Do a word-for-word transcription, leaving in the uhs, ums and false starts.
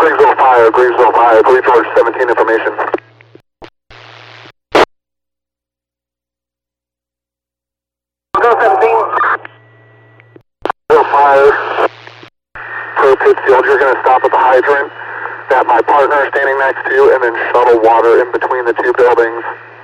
Greensville Fire, Greensville Fire, three George seventeen information. seventeen. Greensville Fire, per Pittsfield, you're going to stop at the hydrant that my partner is standing next to and then shuttle water in between the two buildings.